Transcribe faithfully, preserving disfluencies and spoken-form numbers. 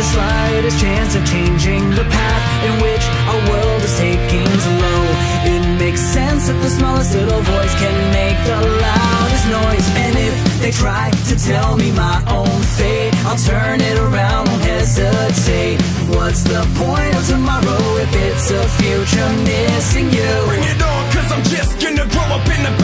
the slightest chance of changing the path in which our world is taking slow. It makes sense that the smallest little voice can make the loudest noise. And if they try to tell me my own fate, I'll turn it around, won't hesitate. What's the point of tomorrow if it's a future missing you? Bring it on, cause I'm just gonna grow up in the